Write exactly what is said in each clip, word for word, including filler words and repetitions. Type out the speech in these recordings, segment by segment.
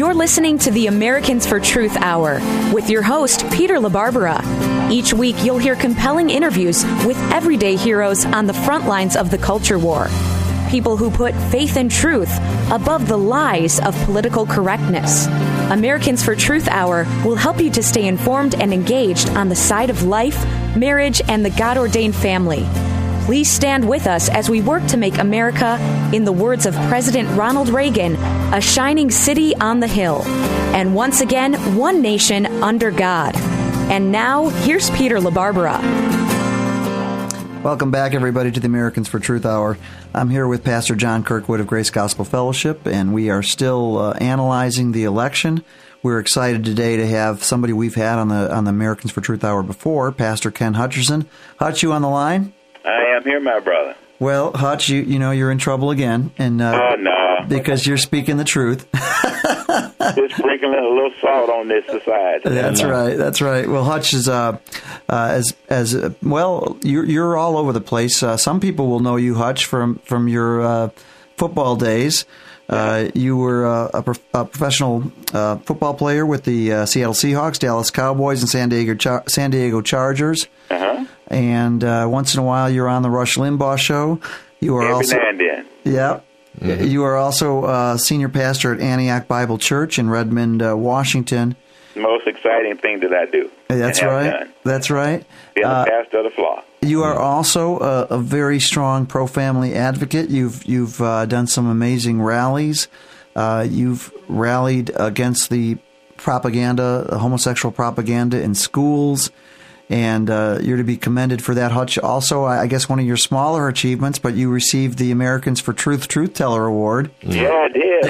You're listening to the Americans for Truth Hour with your host, Peter LaBarbera. Each week, you'll hear compelling interviews with everyday heroes on the front lines of the culture war. People who put faith and truth above the lies of political correctness. Americans for Truth Hour will help you to stay informed and engaged on the side of life, marriage, and the God-ordained family. Please stand with us as we work to make America, in the words of President Ronald Reagan, a shining city on the hill. And once again, one nation under God. And now, here's Peter LaBarbera. Welcome back, everybody, to the Americans for Truth Hour. I'm here with Pastor John Kirkwood of Grace Gospel Fellowship, and we are still uh, analyzing the election. We're excited today to have somebody we've had on the on the Americans for Truth Hour before, Pastor Ken Hutcherson. Hutch, you on the line? I am here, my brother. Well, Hutch, you you know you're in trouble again, and uh, oh no, because you're speaking the truth. Just sprinkling a little salt on this society. That's right. That's right. Well, Hutch is uh, uh, as as uh, well. You're you're all over the place. Uh, some people will know you, Hutch, from from your uh, football days. Uh, you were uh, a, prof- a professional uh, football player with the uh, Seattle Seahawks, Dallas Cowboys, and San Diego Char- San Diego Chargers. Uh huh. And uh, once in a while, you're on the Rush Limbaugh show. You are Every also now and then. Yeah. Mm-hmm. You are also uh, senior pastor at Antioch Bible Church in Redmond, uh, Washington. Most exciting thing that I do. That's right. Done. That's right. Being uh, the pastor of the flock. You are also a, a very strong pro-family advocate. You've you've uh, done some amazing rallies. Uh, you've rallied against the propaganda, the homosexual propaganda in schools. And uh, you're to be commended for that, Hutch. Also, I guess one of your smaller achievements, but you received the Americans for Truth Truth Teller Award. Yeah,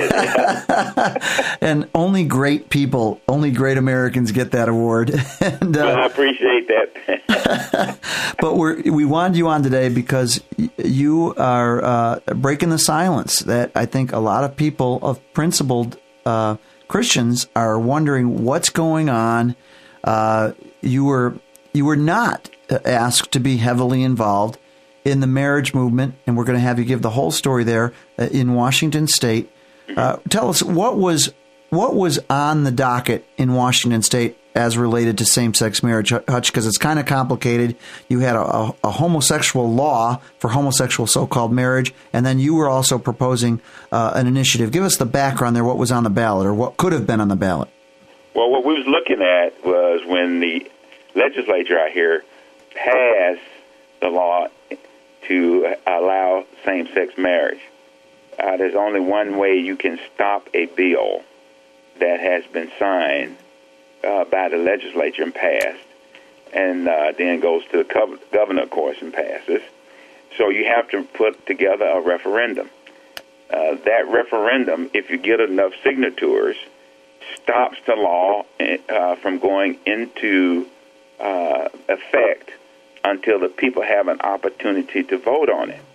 I did. And only great people, only great Americans get that award. and, uh, well, I appreciate that. But we're, we wanted you on today because you are uh, breaking the silence that I think a lot of people of principled uh, Christians are wondering what's going on. Uh, you were... You were not asked to be heavily involved in the marriage movement, and we're going to have you give the whole story there uh, in Washington State. Uh, tell us, what was what was on the docket in Washington State as related to same-sex marriage, Hutch, because it's kind of complicated. You had a, a, a homosexual law for homosexual so-called marriage, and then you were also proposing uh, an initiative. Give us the background there, what was on the ballot, or what could have been on the ballot. Well, what we was looking at was when the legislature out here passed the law to allow same-sex marriage. Uh, there's only one way you can stop a bill that has been signed uh, by the legislature and passed, and uh, then goes to the gov- governor, of course, and passes. So you have to put together a referendum. Uh, that referendum, if you get enough signatures, stops the law uh, from going into Uh, effect until the people have an opportunity to vote on it.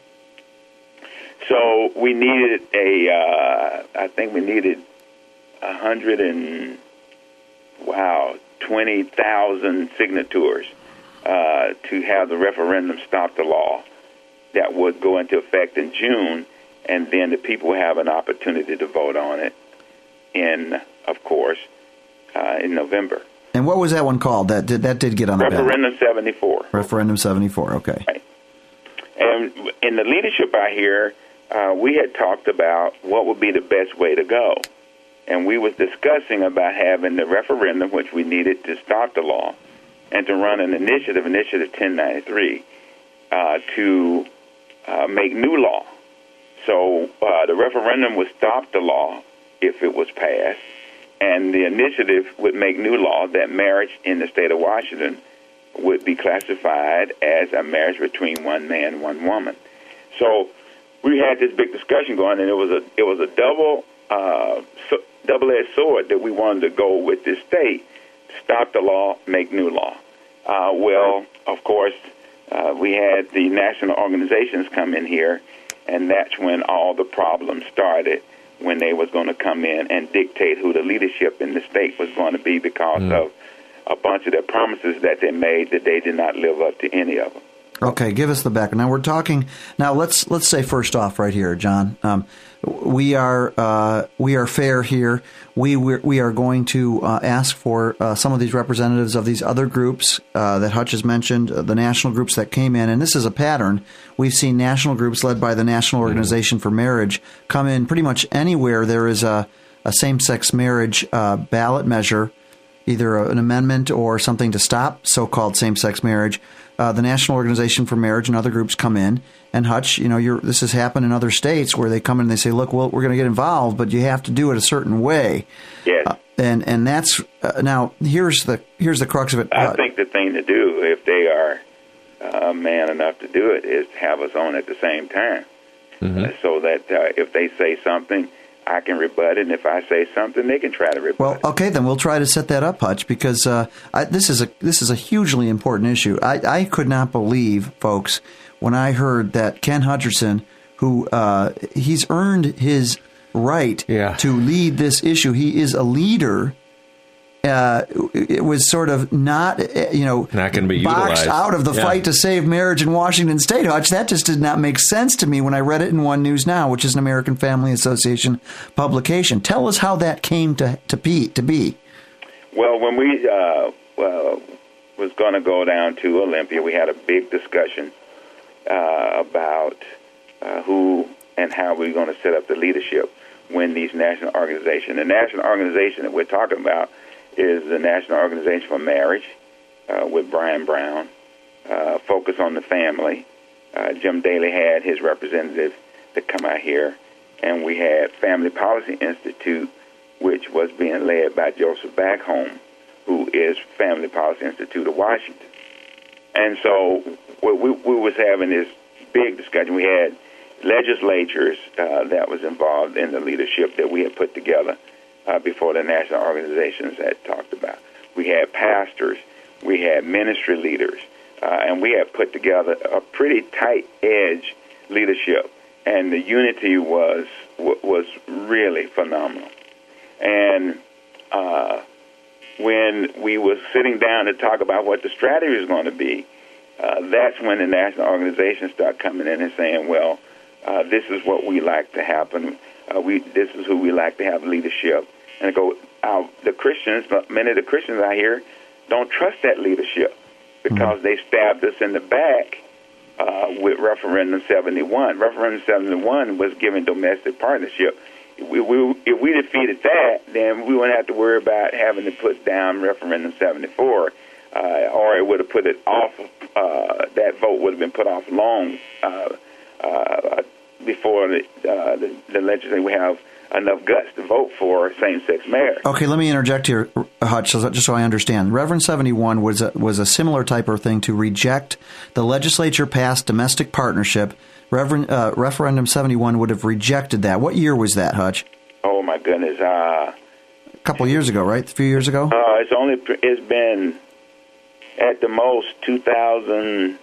So we needed a, uh, I think we needed a hundred and, wow, twenty thousand signatures uh, to have the referendum stop the law that would go into effect in June, and then the people have an opportunity to vote on it in, of course, uh, in November. And what was that one called? That did that did get on the ballot? Referendum seventy-four. Referendum seventy-four, okay. Right. And in the leadership out here, uh, we had talked about what would be the best way to go. And we was discussing about having the referendum, which we needed to stop the law, and to run an initiative, Initiative ten ninety-three, uh, to uh, make new law. So uh, the referendum would stop the law if it was passed, and the initiative would make new law that marriage in the state of Washington would be classified as a marriage between one man and one woman. So we had this big discussion going, and it was a it was a double uh, so, double-edged sword that we wanted to go with this state: stop the law, make new law. Uh, well, of course, uh, we had the national organizations come in here, and that's when all the problems started, when they was going to come in and dictate who the leadership in the state was going to be because mm. of a bunch of their promises that they made that they did not live up to any of them. Okay, give us the background. Now we're talking. Now let's let's say first off, right here, John. Um, we are uh, we are fair here. We we're, we are going to uh, ask for uh, some of these representatives of these other groups uh, that Hutch has mentioned, uh, the national groups that came in, and this is a pattern. We've seen national groups led by the National Organization for Marriage come in pretty much anywhere there is a, a same-sex marriage uh, ballot measure, either an amendment or something to stop so-called same-sex marriage. Uh, the National Organization for Marriage and other groups come in. And Hutch, you know, you're, this has happened in other states where they come in and they say, look, well, we're going to get involved, but you have to do it a certain way. Yes. Uh, and and that's uh, now here's the here's the crux of it. I uh, think the thing to do, if they are uh, man enough to do it, is to have us on at the same time, mm-hmm. uh, so that uh, if they say something, I can rebut it, and if I say something, they can try to rebut well, it. Well, okay, then we'll try to set that up, Hutch, because uh, I, this is a this is a hugely important issue. I, I could not believe, folks, when I heard that Ken Hutcherson, who uh, he's earned his right yeah. to lead this issue, he is a leader. Uh, it was sort of not, you know, not going to be boxed utilized. out of the yeah. fight to save marriage in Washington State, Hutch. That just did not make sense to me when I read it in One News Now, which is an American Family Association publication. Tell us how that came to to be. To be. Well, when we uh, well, was going to go down to Olympia, we had a big discussion uh, about uh, who and how we were going to set up the leadership when these national organizations, the national organization that we're talking about, is the National Organization for Marriage uh, with Brian Brown, uh, focus on the family. Uh, Jim Daly had his representative to come out here, and we had Family Policy Institute, which was being led by Joseph Backholm, who is Family Policy Institute of Washington. And so we, we, we was having this big discussion. We had legislatures uh, that was involved in the leadership that we had put together Uh, before the national organizations had talked about. We had pastors, we had ministry leaders, uh, and we had put together a pretty tight edge leadership, and the unity was was really phenomenal. And uh, when we were sitting down to talk about what the strategy was going to be, uh, that's when the national organizations start coming in and saying, well, uh, this is what we like to happen. Uh, we this is who we like to have leadership. And I go, our, the Christians, many of the Christians out here don't trust that leadership because mm-hmm. they stabbed us in the back uh, with Referendum seventy-one. Referendum seventy-one was giving domestic partnership. If we, we, if we defeated that, then we wouldn't have to worry about having to put down Referendum seventy-four, uh, or it would have put it off, uh, that vote would have been put off long uh, uh, before the, uh, the, the legislature we have enough guts to vote for same-sex marriage. Okay, let me interject here, Hutch, just so I understand. Reverend seventy-one was a, was a similar type of thing to reject the legislature passed domestic partnership. Reverend uh, Referendum seventy-one would have rejected that. What year was that, Hutch? Oh my goodness, uh, a couple of years ago, right? A few years ago. Uh, it's only it's been at the most two thousand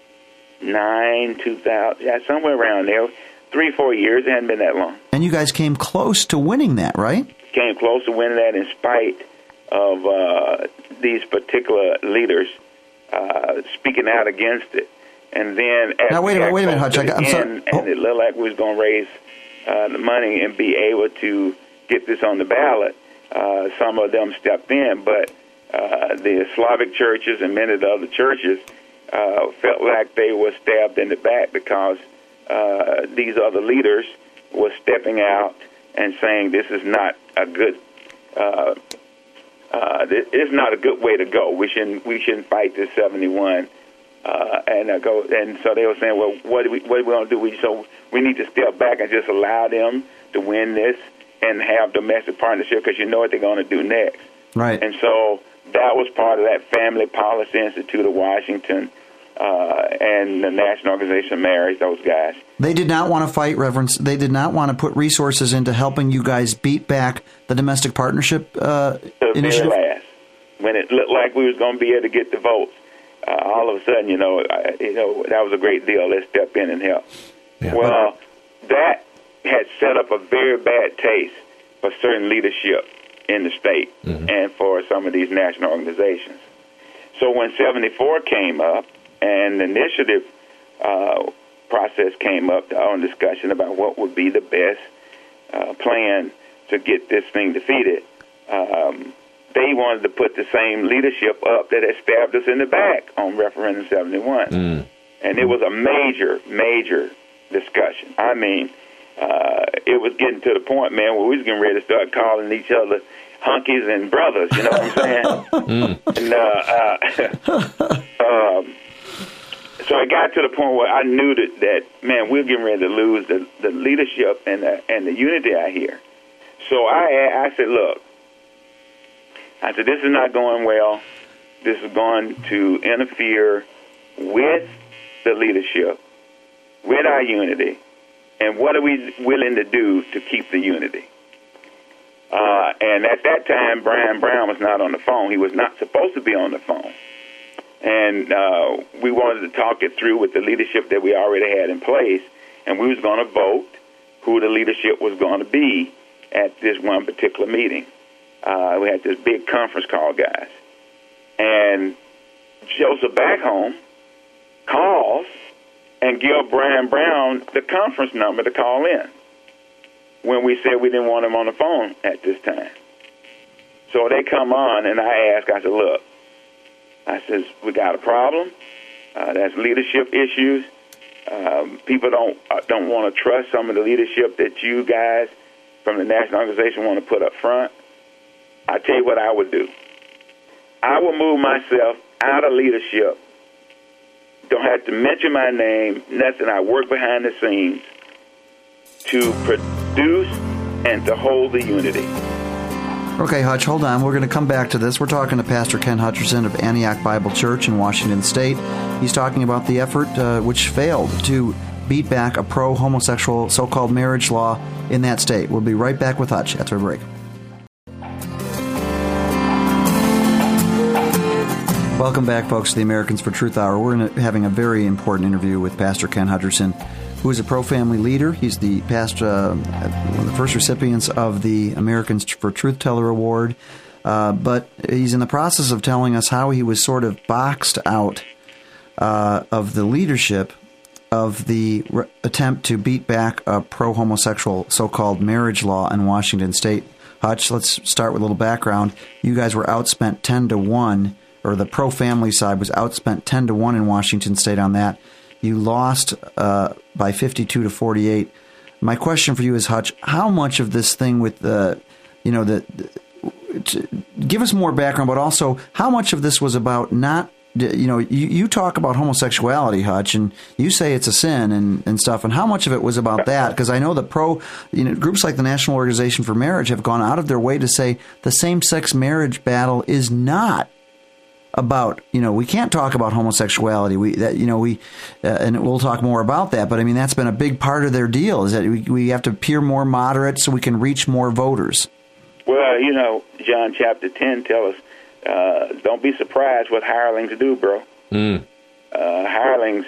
nine, two thousand, yeah, somewhere around there. Three, four years. It hadn't been that long. And you guys came close to winning that, right? Came close to winning that in spite of uh, these particular leaders uh, speaking out against it. And then... Now, wait a minute, wait a minute, Hutch. I, I'm sorry. And oh. it looked like we was going to raise uh, the money and be able to get this on the ballot. Uh, some of them stepped in, but uh, the Slavic churches and many of the other churches uh, felt like they were stabbed in the back because uh, these other leaders were stepping out and saying this is not a good uh, uh, this is not a good way to go. We shouldn't we shouldn't fight this seventy-one. Uh, and uh, go and so they were saying, well, what do we what are we going to do? We so we need to step back and just allow them to win this and have domestic partnership because you know what they're going to do next. Right. And so that was part of that Family Policy Institute of Washington uh, and the National Organization of Marriage. Those guys. They did not want to fight, Reverend. They did not want to put resources into helping you guys beat back the domestic partnership uh, the initiative. Very last, when it looked like we was going to be able to get the votes. Uh, all of a sudden, you know, I, you know, that was a great deal. Let's step in and help. Yeah. Well, that had set up a very bad taste for certain leadership in the state mm-hmm. and for some of these national organizations. So when seventy-four came up and the initiative uh, process came up, our own discussion about what would be the best uh, plan to get this thing defeated, um, they wanted to put the same leadership up that had stabbed us in the back on referendum seventy-one. Mm. And it was a major, major discussion. I mean, uh, it was getting to the point, man, where we was getting ready to start calling each other hunkies and brothers, you know what I'm saying? mm. And, uh, uh, um, so it got to the point where I knew that, that man, we're getting ready to lose the, the leadership and the, and the unity out here. So I, I said, look, I said, this is not going well. This is going to interfere with the leadership, with our unity, and what are we willing to do to keep the unity? Uh, and at that time, Brian Brown was not on the phone. He was not supposed to be on the phone. And uh, we wanted to talk it through with the leadership that we already had in place, and we was going to vote who the leadership was going to be at this one particular meeting. Uh, we had this big conference call, guys. And Joseph Backholm calls and give Brian Brown the conference number to call in when we said we didn't want him on the phone at this time. So they come on, and I ask, I said, look, I says, we got a problem. Uh, that's leadership issues. Um, people don't uh, don't want to trust some of the leadership that you guys from the national organization want to put up front. I tell you what I would do. I will move myself out of leadership. Don't have to mention my name, nothing. I work behind the scenes to produce and to hold the unity. Okay, Hutch, hold on. We're going to come back to this. We're talking to Pastor Ken Hutcherson of Antioch Bible Church in Washington State. He's talking about the effort uh, which failed to beat back a pro-homosexual so-called marriage law in that state. We'll be right back with Hutch after a break. Welcome back, folks, to the Americans for Truth Hour. We're having a very important interview with Pastor Ken Hutcherson, who is a pro-family leader. He's the past, uh, one of the first recipients of the Americans for Truth Teller Award. Uh, but he's in the process of telling us how he was sort of boxed out uh, of the leadership of the re- attempt to beat back a pro-homosexual so-called marriage law in Washington State. Hutch, let's start with a little background. You guys were outspent ten to one, or the pro-family side was outspent ten to one in Washington State on that. You lost uh, by fifty-two to forty-eight. My question for you is, Hutch, how much of this thing with the, you know, the, the give us more background, but also how much of this was about not, you know, you, you talk about homosexuality, Hutch, and you say it's a sin and, and stuff, and how much of it was about that? Because I know the pro, you know, groups like the National Organization for Marriage have gone out of their way to say the same-sex marriage battle is not about, you know, we can't talk about homosexuality. We, that, you know, we, uh, and we'll talk more about that. But I mean, that's been a big part of their deal, is that we, we have to appear more moderate so we can reach more voters. Well, you know, John chapter ten tells us, uh, don't be surprised what hirelings do, bro. Mm. Uh, hirelings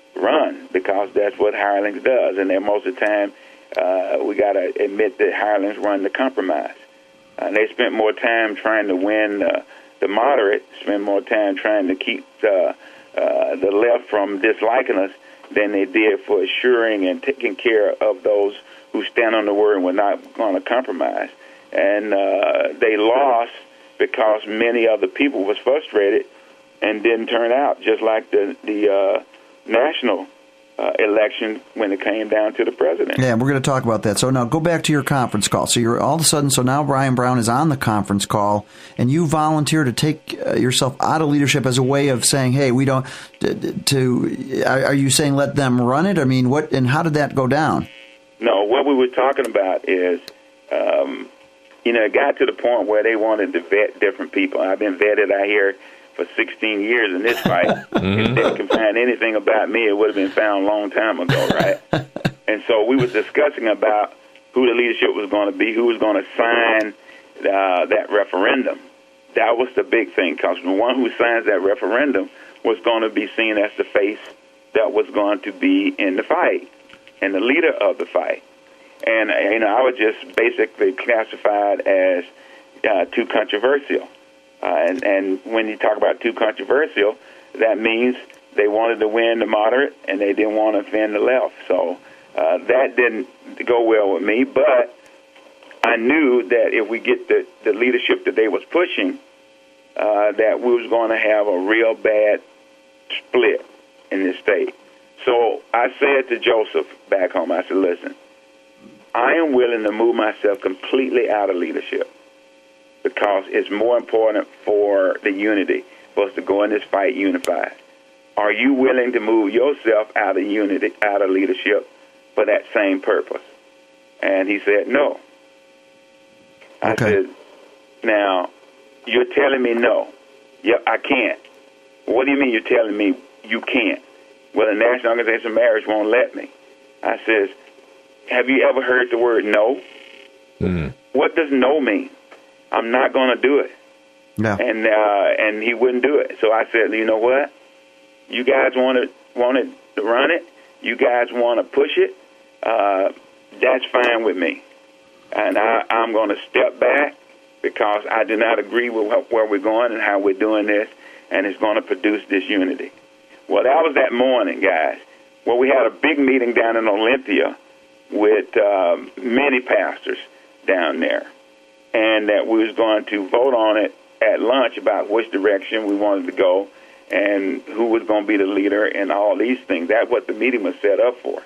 run because that's what hirelings does, and then most of the time, uh, we got to admit that hirelings run the compromise. Uh, they spent more time trying to win. Uh, The moderate spend more time trying to keep uh, uh, the left from disliking us than they did for assuring and taking care of those who stand on the word and were not going to compromise. And uh, they lost because many other people was frustrated and didn't turn out, just like the, the uh, national Uh, election when it came down to the president. Yeah, we're going to talk about that. So now go back to your conference call. So you're all of a sudden, so now Brian Brown is on the conference call, and you volunteer to take uh, yourself out of leadership as a way of saying, hey, we don't, to, to are you saying let them run it? I mean, what, and how did that go down? No, what we were talking about is, um, you know, it got to the point where they wanted to vet different people. I've been vetted out here for sixteen years in this fight. mm-hmm. If they can find anything about me, it would have been found a long time ago, right? And so we were discussing about who the leadership was going to be, who was going to sign uh, that referendum. That was the big thing, because the one who signs that referendum was going to be seen as the face that was going to be in the fight and the leader of the fight. And, you know, I was just basically classified as uh, too controversial. Uh, and, and when you talk about too controversial, that means they wanted to win the moderate and they didn't want to offend the left. So uh, that didn't go well with me. But I knew that if we get the, the leadership that they was pushing, uh, that we was going to have a real bad split in this state. So I said to Joseph back home, I said, listen, I am willing to move myself completely out of leadership because it's more important for the unity for us to go in this fight unified. Are you willing to move yourself out of unity, out of leadership for that same purpose? And he said, no. I okay. said, now, you're telling me no. Yeah, I can't. What do you mean you're telling me you can't? Well, the National Organization of Marriage won't let me. I says, have you ever heard the word no? Mm-hmm. What does no mean? I'm not going to do it. Yeah. And uh, and he wouldn't do it. So I said, you know what? You guys want to want to run it? You guys want to push it? Uh, that's fine with me. And I, I'm going to step back because I do not agree with where we're going and how we're doing this, and it's going to produce this unity. Well, that was that morning, guys. Well, we had a big meeting down in Olympia with um, many pastors down there, and that we was going to vote on it at lunch about which direction we wanted to go and who was going to be the leader and all these things. That's what the meeting was set up for.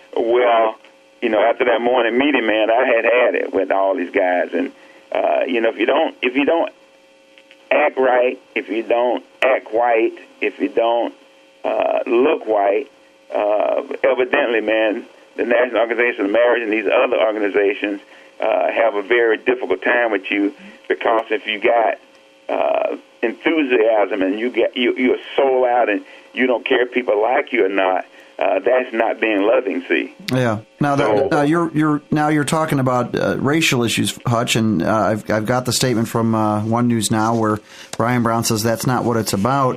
Well, you know, after that morning meeting, man, I had had it with all these guys, and uh, you know, if you don't, if you don't act right, if you don't act white, if you don't uh, look white, uh, evidently, man, the National Organization of Marriage and these other organizations uh, have a very difficult time with you because if you got uh, enthusiasm and you get you, you're sold out and you don't care if people like you or not, uh, that's not being loving. See? Yeah. Now that So- now you're you're now you're talking about uh, racial issues, Hutch, and uh, I've I've got the statement from uh, One News Now where Brian Brown says that's not what it's about.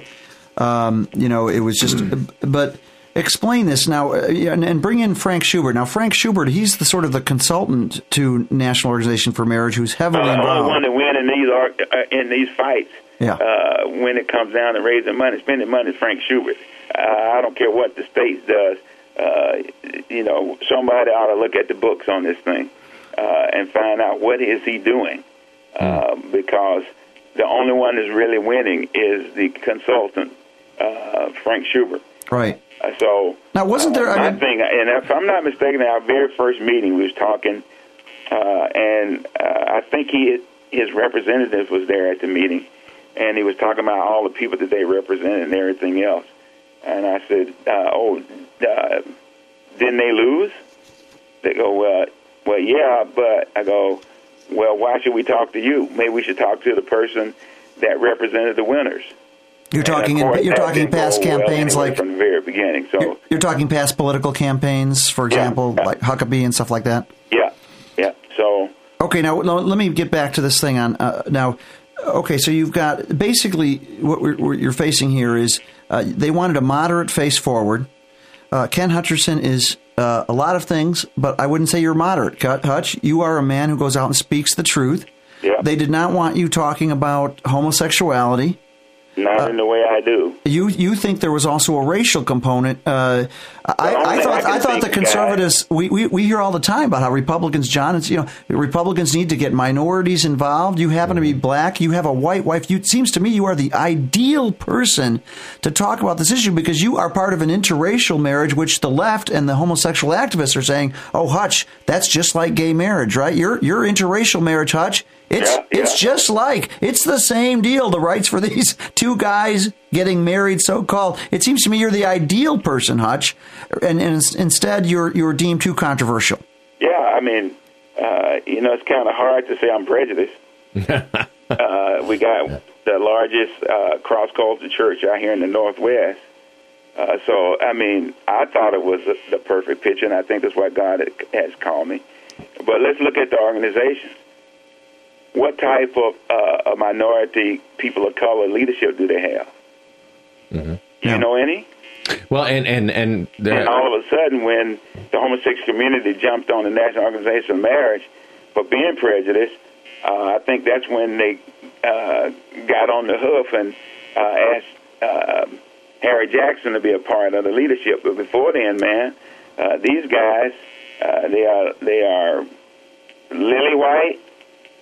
Um, you know, it was just, but. Explain this now, uh, and, and bring in Frank Schubert. Now, Frank Schubert, he's the sort of the consultant to National Organization for Marriage, who's heavily Uh, involved. the one that win in these are, uh, in these fights. Yeah. Uh, when it comes down to raising money, spending money, is Frank Schubert. Uh, I don't care what the state does. Uh, you know, somebody ought to look at the books on this thing uh, and find out what is he doing, uh, because the only one that's really winning is the consultant, uh, Frank Schubert. Right. Uh, so Now, wasn't there? uh, I my mean, thing, and if I'm not mistaken, our very first meeting, we was talking, uh, and uh, I think he his representative was there at the meeting, and he was talking about all the people that they represented and everything else. And I said, uh, "Oh, uh, didn't they lose?" They go, "Well, well, yeah, but," I go, "Well, why should we talk to you? Maybe we should talk to the person that represented the winners." you're talking. And of In, course, you're that talking didn't past go well campaigns anyway like from the very beginning. So you're, you're talking past political campaigns, for example, yeah. like Huckabee and stuff like that. yeah, yeah. So. Okay, now no, let me get back to this thing on uh, now. Okay, so you've got basically what, we're, what you're facing here is uh, they wanted a moderate face forward. Uh, Ken Hutcherson is uh, a lot of things, but I wouldn't say you're moderate. Hutch, you are a man who goes out and speaks the truth. Yeah. They did not want you talking about homosexuality. Not Uh, in the way I do. You you think there was also a racial component? Uh, I, Well, I I thought can I thought the think, conservatives. We, we we hear all the time about how Republicans, John, it's, you know, Republicans need to get minorities involved. You happen to be black. You have a white wife. You, it seems to me you are the ideal person to talk about this issue because you are part of an interracial marriage, which the left and the homosexual activists are saying, "Oh, Hutch, that's just like gay marriage, right? Your your interracial marriage, Hutch." It's Yeah, yeah. it's just like it's the same deal. The rights for these two guys getting married, so called. It seems to me you're the ideal person, Hutch, and, and instead you're you're deemed too controversial. Yeah, I mean, uh, you know, it's kind of hard to say I'm prejudiced. uh, we got the largest uh, cross-cultural church out here in the Northwest. Uh, so, I mean, I thought it was the, the perfect picture, and I think that's what God has called me. But let's look at the organization. What type of uh, a minority, people of color leadership do they have? Mm-hmm. Do you know any? Well, and and and, the, And all of a sudden, when the homosexual community jumped on the National Organization of Marriage for being prejudiced, uh, I think that's when they uh, got on the hoof and uh, asked uh, Harry Jackson to be a part of the leadership. But before then, man, uh, these guys, uh, they are they are lily white.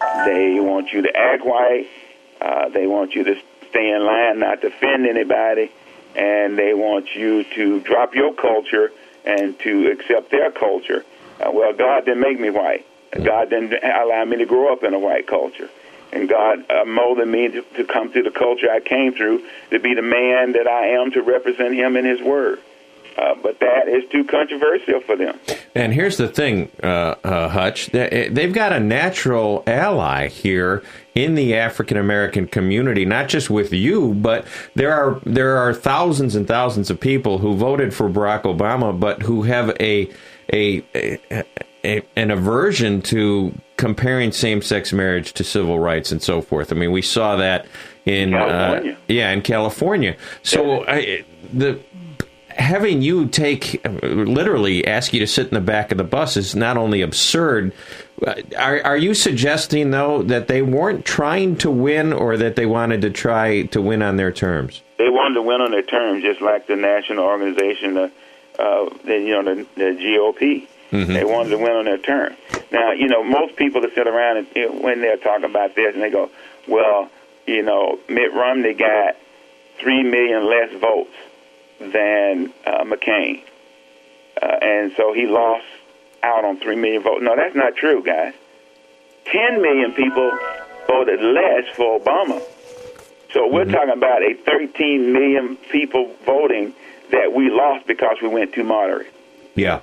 They want you to act white. Uh, they want you to stay in line, not to offend anybody. And they want you to drop your culture and to accept their culture. Uh, well, God didn't make me white. God didn't allow me to grow up in a white culture. And God uh, molded me to, to come through the culture I came through, to be the man that I am, to represent him in his word. Uh, but that is too controversial for them. And here's the thing, uh, uh, Hutch. They've got a natural ally here in the African American community, not just with you, but there are there are thousands and thousands of people who voted for Barack Obama, but who have a a, a, a an aversion to comparing same-sex marriage to civil rights and so forth. I mean, we saw that in California. Uh, yeah, in California. So I, the having you take, literally ask you to sit in the back of the bus is not only absurd. Are, are you suggesting, though, that they weren't trying to win, or that they wanted to try to win on their terms? They wanted to win on their terms, just like the national organization, the, uh, the you know, the, the G O P. Mm-hmm. They wanted to win on their terms. Now, you know, most people that sit around and, you know, when they're talking about this, and they go, well, you know, Mitt Romney got three million less votes than uh, McCain. Uh, and so he lost out on three million votes. No, that's not true, guys. ten million people voted less for Obama. So we're mm-hmm. talking about a thirteen million people voting that we lost because we went too moderate. Yeah.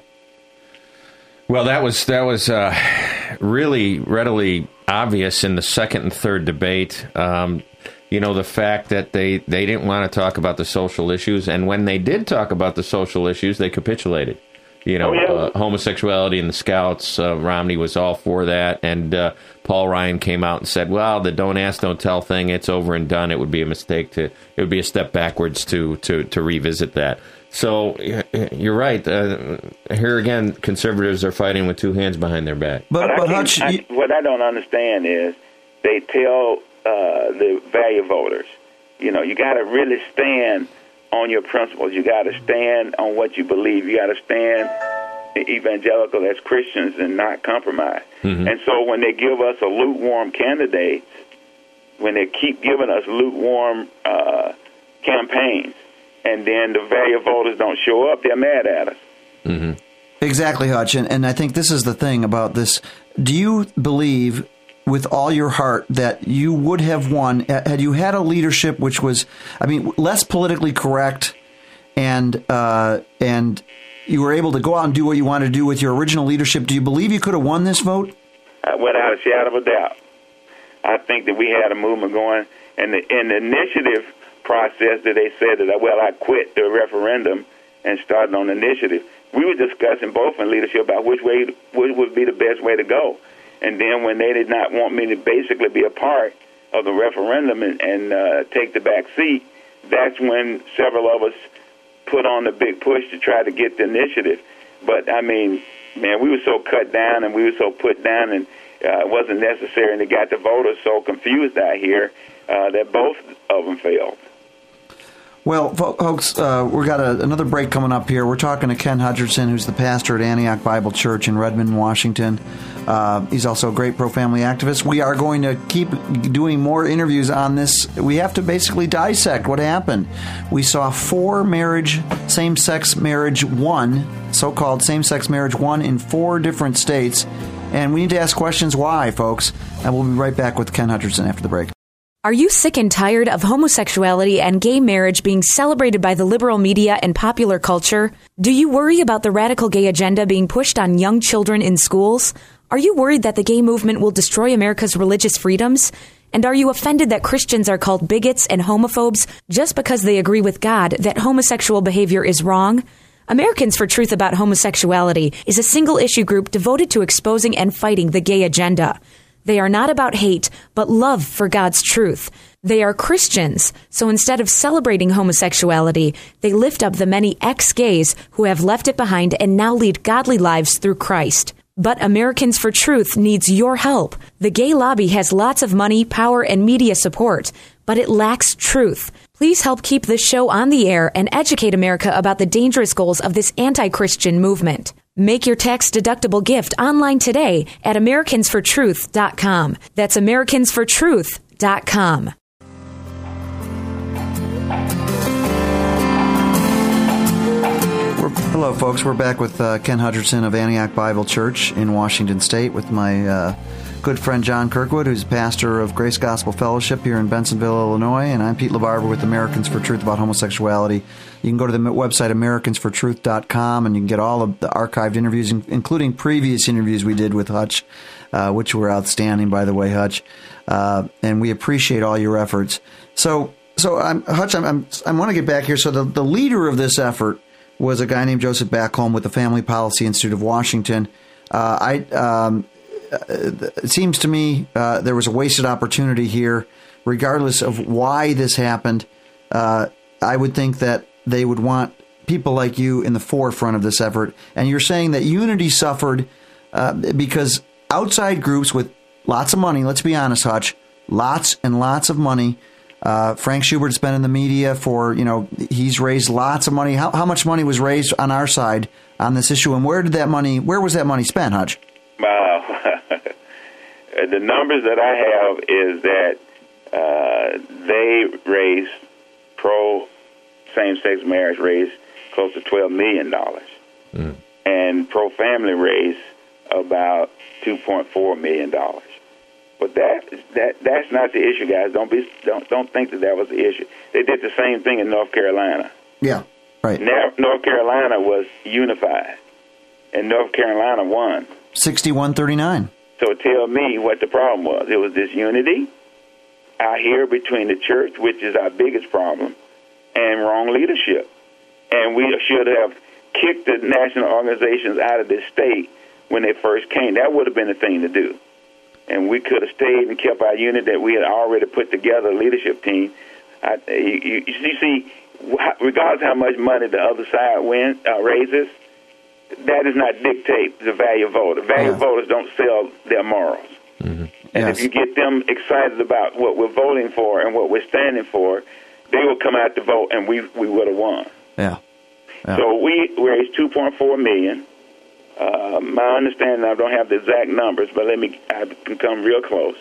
Well, that was that was uh, really readily obvious in the second and third debate. Um, you know, the fact that they, they didn't want to talk about the social issues, and when they did talk about the social issues, they capitulated. You know, oh, yeah. uh, homosexuality and the Scouts, uh, Romney was all for that, and uh, Paul Ryan came out and said, well, the don't ask, don't tell thing, it's over and done. It would be a mistake to, it would be a step backwards to, to, to revisit that. So you're right. Uh, here again, conservatives are fighting with two hands behind their back. But, but, but I Hutch, I, you... what I don't understand is they tell uh, the value voters, you know, you got to really stand on your principles. You got to stand on what you believe. You got to stand evangelical as Christians and not compromise. Mm-hmm. And so when they give us a lukewarm candidate, when they keep giving us lukewarm uh, campaigns, and then the value voters don't show up, they're mad at us. Mm-hmm. Exactly, Hutch. And, and I think this is the thing about this. Do you believe with all your heart that you would have won had you had a leadership which was, I mean, less politically correct, and uh, and you were able to go out and do what you wanted to do with your original leadership? Do you believe you could have won this vote? Uh, without a shadow of a doubt. I think that we had a movement going, and the, and the initiative process that they said that, well, I quit the referendum and started on the initiative. We were discussing both in leadership about which way which would be the best way to go. And then when they did not want me to basically be a part of the referendum and, and uh, take the back seat, that's when several of us put on the big push to try to get the initiative. But, I mean, man, we were so cut down and we were so put down, and uh, it wasn't necessary, and it got the voters so confused out here uh, that both of them failed. Well, folks, uh, we've got a, another break coming up here. We're talking to Ken Hutcherson, who's the pastor at Antioch Bible Church in Redmond, Washington. Uh, he's also a great pro-family activist. We are going to keep doing more interviews on this. We have to basically dissect what happened. We saw four marriage, same-sex marriage won, so-called same-sex marriage won in four different states. And we need to ask questions why, folks. And we'll be right back with Ken Hutcherson after the break. Are you sick and tired of homosexuality and gay marriage being celebrated by the liberal media and popular culture? Do you worry about the radical gay agenda being pushed on young children in schools? Are you worried that the gay movement will destroy America's religious freedoms? And are you offended that Christians are called bigots and homophobes just because they agree with God that homosexual behavior is wrong? Americans for Truth About Homosexuality is a single-issue group devoted to exposing and fighting the gay agenda. They are not about hate, but love for God's truth. They are Christians, so instead of celebrating homosexuality, they lift up the many ex-gays who have left it behind and now lead godly lives through Christ. But Americans for Truth needs your help. The gay lobby has lots of money, power, and media support, but it lacks truth. Please help keep this show on the air and educate America about the dangerous goals of this anti-Christian movement. Make your tax-deductible gift online today at Americans for Truth dot com. That's Americans for Truth dot com. Hello, folks. We're back with uh, Ken Hutcherson of Antioch Bible Church in Washington State with my uh, good friend John Kirkwood, who's pastor of Grace Gospel Fellowship here in Bensenville, Illinois, and I'm Pete LaBarbera with Americans for Truth about homosexuality. You can go to the website Americans for Truth dot com, and you can get all of the archived interviews, including previous interviews we did with Hutch, uh, which were outstanding, by the way, Hutch. Uh, and we appreciate all your efforts. So, so I'm, Hutch, I'm, I'm, I want to get back here. So the, the leader of this effort was a guy named Joseph Backholm with the Family Policy Institute of Washington. Uh, I, um, it seems to me uh, there was a wasted opportunity here, regardless of why this happened. Uh, I would think that they would want people like you in the forefront of this effort. And you're saying that unity suffered uh, because outside groups with lots of money, let's be honest, Hutch, lots and lots of money. Uh, Frank Schubert's been in the media for, you know, he's raised lots of money. How, how much money was raised on our side on this issue, and where did that money, where was that money spent, Hutch? Wow. The numbers that I have is that uh, they raised, pro same-sex marriage raised close to twelve million dollars. Mm. And pro-family raised about two point four million dollars. But that that that's not the issue, guys. Don't be don't don't think that that was the issue. They did the same thing in North Carolina. Yeah, right. Now, North Carolina was unified, and North Carolina won. sixty-one thirty-nine. So tell me what the problem was. It was disunity out here between the church, which is our biggest problem, and wrong leadership. And we should have kicked the national organizations out of this state when they first came. That would have been the thing to do. And we could have stayed and kept our unit that we had already put together, a leadership team. I, you, you, you see, regardless of how much money the other side win, uh, raises, that does not dictate the value of voter. Value yeah. voters don't sell their morals. Mm-hmm. And yes. if you get them excited about what we're voting for and what we're standing for, they will come out to vote, and we we would have won. Yeah. yeah. So we raised two point four million dollars. Uh, my understanding, I don't have the exact numbers, but let me, I can come real close.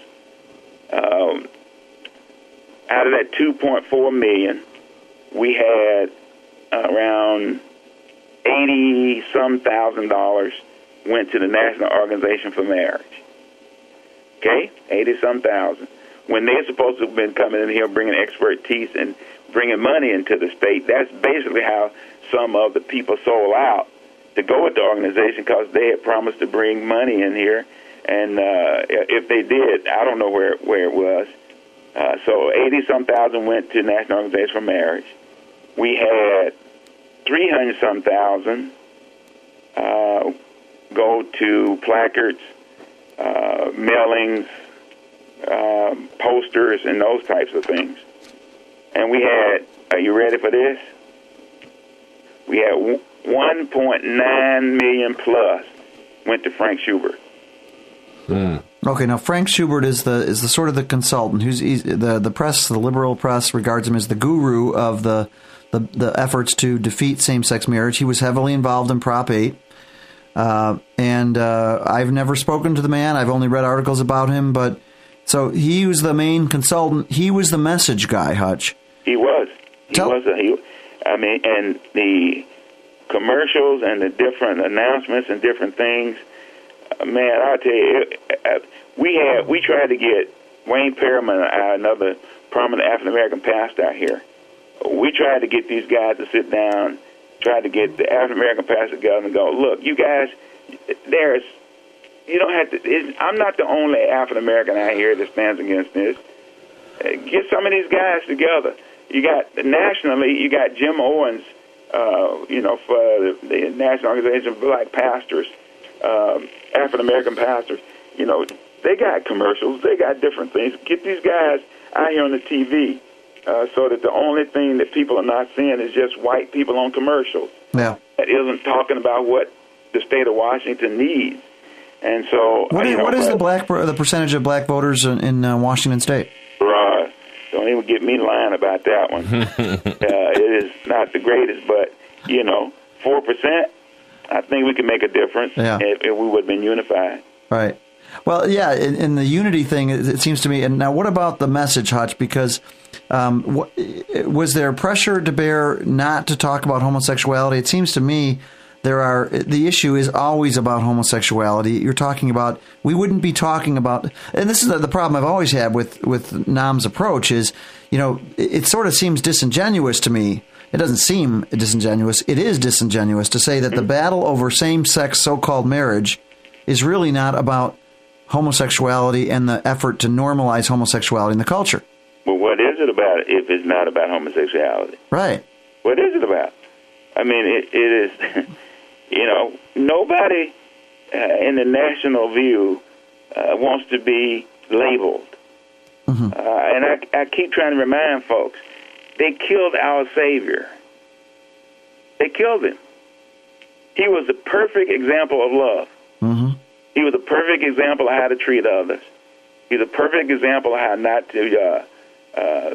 Um, out of that two point four million dollars, we had around eighty some thousand dollars went to the National Organization for Marriage. Okay? eighty some thousand. When they're supposed to have been coming in here bringing expertise and bringing money into the state, that's basically how some of the people sold out to go with the organization, because they had promised to bring money in here, and uh, if they did, I don't know where where it was. Uh, so eighty some thousand went to National Organization for Marriage. We had three hundred some thousand uh, go to placards, uh, mailings, uh, posters, and those types of things. And we had, are you ready for this? We had one point nine million plus went to Frank Schubert. Mm. Okay, now Frank Schubert is the is the sort of the consultant who's he's, the the press, the liberal press regards him as the guru of the the, the efforts to defeat same-sex marriage. He was heavily involved in Prop eight, uh, and uh, I've never spoken to the man. I've only read articles about him, but so he was the main consultant. He was the message guy, Hutch. He was. He Tell- was. A, he, I mean, and the commercials and the different announcements and different things. Uh, man, I'll tell you, uh, we had we tried to get Wayne Perriman, uh, another prominent African American pastor out here. We tried to get these guys to sit down, tried to get the African American pastor together and go, look, you guys, there's, you don't have to. It's, I'm not the only African American out here that stands against this. Uh, get some of these guys together. You got nationally, you got Jim Owens. Uh, you know, for the, the National Organization of Black Pastors, um, African American pastors, you know, they got commercials, they got different things. Get these guys out here on the T V, uh, so that the only thing that people are not seeing is just white people on commercials. Yeah, that isn't talking about what the state of Washington needs. And so, what is, you know, what is the black the percentage of black voters in, in uh, Washington State? Right. Don't even get me lying about that one. uh, it is not the greatest, but, you know, four percent, I think we can make a difference yeah. if, if we would have been unified. Right. Well, yeah, in, in the unity thing, it, it seems to me. And now, what about the message, Hutch? Because um, what, was there pressure to bear not to talk about homosexuality? It seems to me there are. The issue is always about homosexuality. You're talking about. We wouldn't be talking about. And this is the, the problem I've always had with with Nam's approach. Is you know it, it sort of seems disingenuous to me. It doesn't seem disingenuous. It is disingenuous to say that the battle over same-sex so-called marriage is really not about homosexuality and the effort to normalize homosexuality in the culture. Well, what is it about if it's not about homosexuality? Right. What is it about? I mean, it, it is, you know, nobody uh, in the national view uh, wants to be labeled. Mm-hmm. Uh, and I, I keep trying to remind folks, they killed our Savior. They killed him. He was the perfect example of love. Mm-hmm. He was a perfect example of how to treat others. He's a perfect example of how not to uh, uh,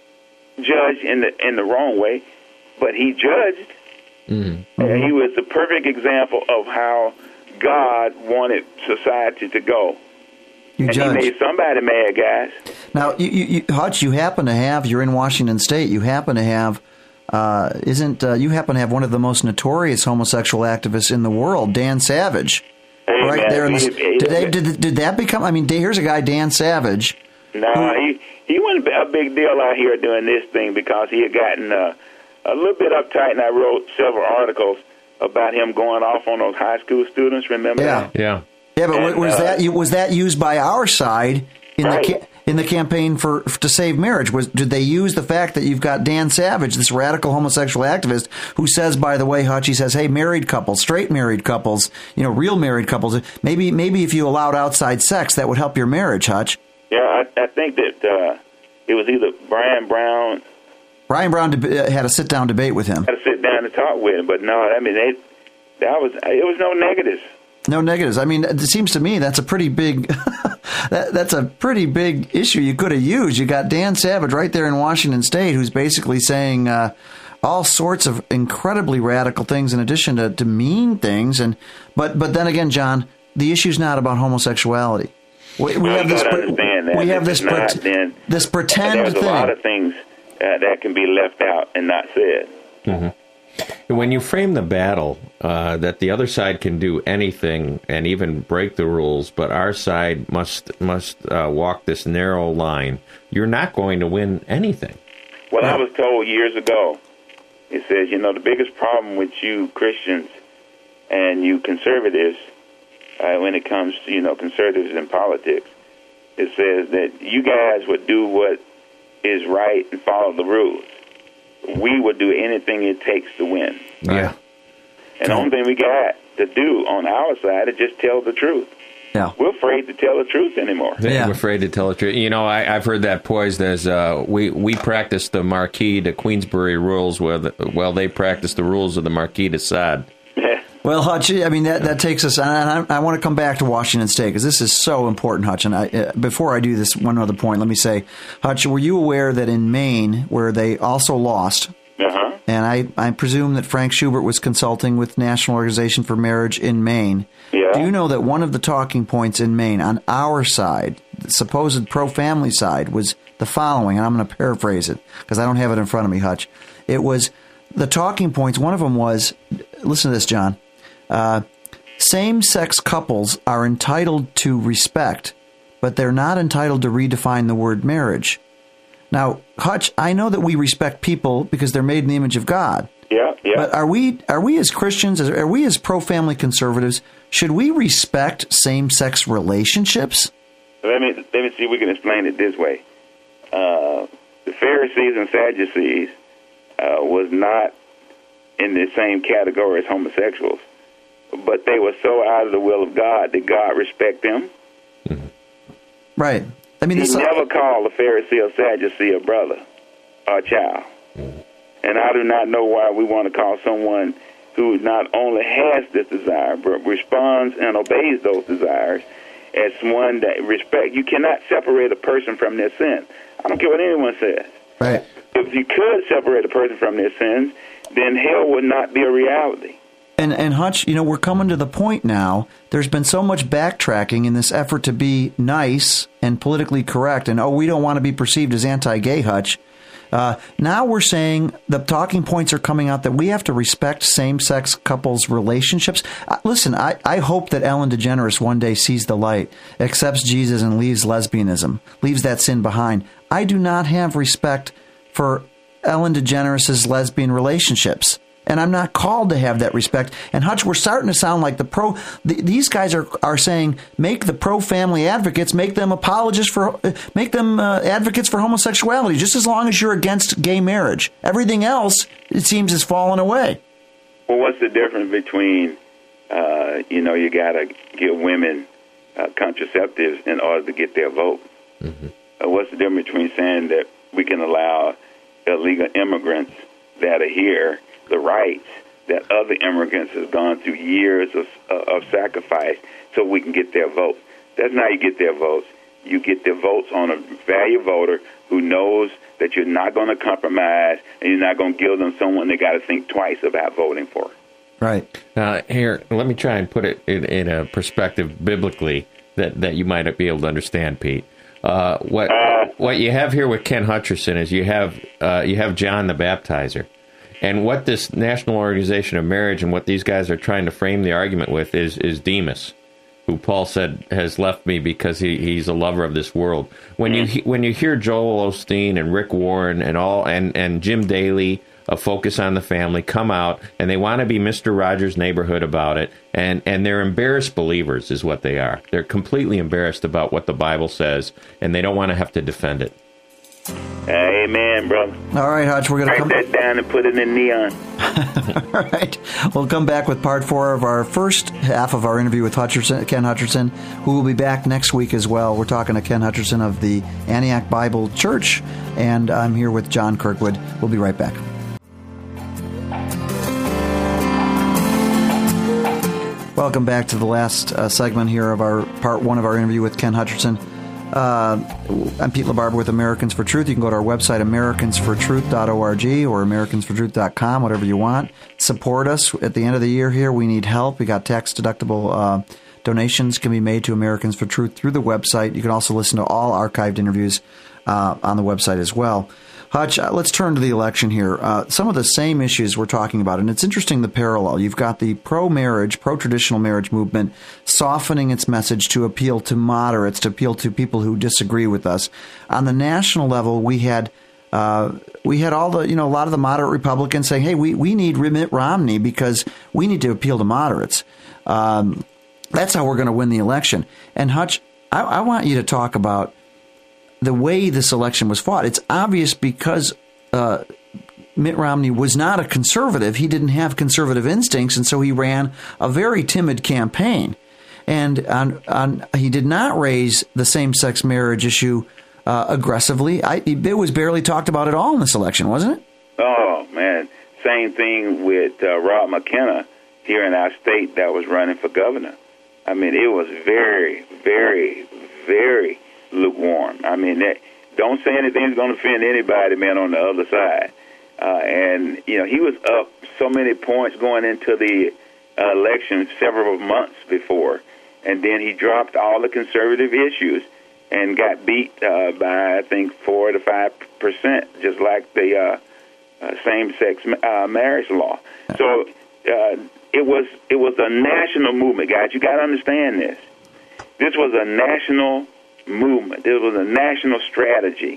judge in the in the wrong way, but he judged. Mm-hmm. And he was the perfect example of how God wanted society to go. You and judge. He made somebody mad, guys. Now, you, you, you, Hutch, you happen to have, you're in Washington State, you happen to have, uh, isn't, uh, you happen to have one of the most notorious homosexual activists in the world, Dan Savage. Hey, right man, there in the, he, he, did, they, did, did that become, I mean, here's a guy, Dan Savage. No, nah, he, he wasn't a big deal out here doing this thing because he had gotten uh, a little bit uptight, and I wrote several articles about him going off on those high school students, remember yeah. that? Yeah. Yeah, but and, was uh, that was that used by our side in right. the in the campaign for to save marriage? Was did they use the fact that you've got Dan Savage, this radical homosexual activist, who says, by the way, Hutch, he says, hey, married couples, straight married couples, you know, real married couples, maybe maybe if you allowed outside sex, that would help your marriage, Hutch. Yeah, I, I think that uh, it was either Brian Brown. Brian Brown deb- had a sit down debate with him. Had to sit down and talk with him, but no, I mean, they, that was it was no negatives. No negatives. I mean, it seems to me that's a pretty big that, that's a pretty big issue you could have used. You got Dan Savage right there in Washington State who's basically saying uh, all sorts of incredibly radical things in addition to, to mean things. And but but then again, John, the issue's not about homosexuality. We, we well, have this. Understand that. We have this this, not, pre- then, this pretend there's thing. a lot of things uh, that can be left out and not said. Mm-hmm. When you frame the battle, uh, that the other side can do anything and even break the rules, but our side must must uh, walk this narrow line, you're not going to win anything. Well, yeah. I was told years ago, it says, you know, the biggest problem with you Christians and you conservatives, uh, when it comes to, you know, conservatives in politics, it says that you guys would do what is right and follow the rules. We would do anything it takes to win. Yeah. And the only thing we got to do on our side is just tell the truth. Yeah. We're afraid to tell the truth anymore. Yeah. I'm afraid to tell the truth. You know, I, I've heard that poised as uh, we, we practice the Marquis de Queensbury rules, while the, well, they practice the rules of the Marquis de Sade. Well, Hutch, I mean, that, that takes us, and I, I want to come back to Washington State, because this is so important, Hutch. And I, uh, before I do this, one other point, let me say, Hutch, were you aware that in Maine, where they also lost, uh-huh. and I, I presume that Frank Schubert was consulting with National Organization for Marriage in Maine, yeah. do you know that one of the talking points in Maine, on our side, the supposed pro-family side, was the following, and I'm going to paraphrase it, because I don't have it in front of me, Hutch. It was, the talking points, one of them was, listen to this, John, Uh, same-sex couples are entitled to respect, but they're not entitled to redefine the word marriage. Now, Hutch, I know that we respect people because they're made in the image of God. Yeah, yeah. But are we are we as Christians, are we as pro-family conservatives, should we respect same-sex relationships? Let me let me see if we can explain it this way. Uh, the Pharisees and Sadducees uh, was not in the same category as homosexuals, but they were so out of the will of God that God respect them. Mm-hmm. Right. I mean, he this never called a Pharisee or Sadducee a brother or a child. Mm-hmm. And I do not know why we want to call someone who not only has this desire, but responds and obeys those desires as one that respect. You cannot separate a person from their sin. I don't care what anyone says. Right. If you could separate a person from their sins, then hell would not be a reality. And, and Hutch, you know, we're coming to the point now. There's been so much backtracking in this effort to be nice and politically correct. And, oh, we don't want to be perceived as anti-gay, Hutch. Uh, now we're saying the talking points are coming out that we have to respect same-sex couples' relationships. Uh, listen, I, I hope that Ellen DeGeneres one day sees the light, accepts Jesus, and leaves lesbianism, leaves that sin behind. I do not have respect for Ellen DeGeneres' lesbian relationships. And I'm not called to have that respect. And Hutch, we're starting to sound like the pro. The, these guys are are saying make the pro-family advocates, make them apologists for, uh, make them uh, advocates for homosexuality. Just as long as you're against gay marriage, everything else it seems has fallen away. Well, what's the difference between, uh, you know, you got to give women uh, contraceptives in order to get their vote? Mm-hmm. Uh, what's the difference between saying that we can allow illegal immigrants that are here the rights that other immigrants have gone through years of, uh, of sacrifice so we can get their votes? That's not how you get their votes. You get their votes on a valued voter who knows that you're not going to compromise and you're not going to give them someone they got to think twice about voting for. Right. Uh, here, let me try and put it in, in a perspective biblically that, that you might be able to understand, Pete. Uh, what uh, what you have here with Ken Hutcherson is you have uh, you have John the Baptizer. And what this National Organization of Marriage and what these guys are trying to frame the argument with is is Demas, who Paul said has left me because he, he's a lover of this world. When you when you hear Joel Osteen and Rick Warren and all and, and Jim Daly, a Focus on the Family, come out and they want to be Mister Rogers' Neighborhood about it, and, and they're embarrassed believers is what they are. They're completely embarrassed about what the Bible says, and they don't want to have to defend it. Amen, brother. All right, Hutch, we're going to come... Write that down and put it in neon. All right. We'll come back with part four of our first half of our interview with Hutcherson, Ken Hutcherson, who will be back next week as well. We're talking to Ken Hutcherson of the Antioch Bible Church, and I'm here with John Kirkwood. We'll be right back. Welcome back to the last uh, segment here of our part one of our interview with Ken Hutcherson. Uh, I'm Pete LaBarbera with Americans for Truth. You can go to our website, americans for truth dot org or americans for truth dot com, whatever you want. Support us. At the end of the year here, we need help. We got tax-deductible uh, donations can be made to Americans for Truth through the website. You can also listen to all archived interviews uh, on the website as well. Hutch, uh, let's turn to the election here. Uh, some of the same issues we're talking about, and it's interesting the parallel. You've got the pro-marriage, pro-traditional marriage movement softening its message to appeal to moderates, to appeal to people who disagree with us. On the national level, we had uh, we had all the, you know, a lot of the moderate Republicans saying, hey, we, we need Mitt Romney because we need to appeal to moderates. Um, that's how we're going to win the election. And Hutch, I, I want you to talk about the way this election was fought. It's obvious because uh, Mitt Romney was not a conservative. He didn't have conservative instincts, and so he ran a very timid campaign. And on, on, he did not raise the same-sex marriage issue uh, aggressively. I, it was barely talked about at all in this election, wasn't it? Oh, man. Same thing with uh, Rob McKenna here in our state that was running for governor. I mean, it was very, very, very lukewarm. I mean, that, don't say anything's going to offend anybody, man, on the other side. Uh, and, you know, he was up so many points going into the uh, election several months before. And then he dropped all the conservative issues and got beat uh, by, I think, four to five percent, just like the uh, uh, same-sex uh, marriage law. So uh, it was it was a national movement, guys. You got to understand this. This was a national movement. This was a national strategy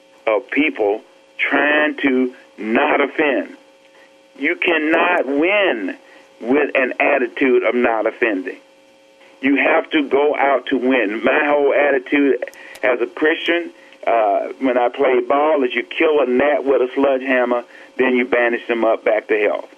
of people trying to not offend. You cannot win with an attitude of not offending. You have to go out to win. My whole attitude as a Christian, uh, when I play ball, is you kill a gnat with a sledgehammer, then you banish them up back to health.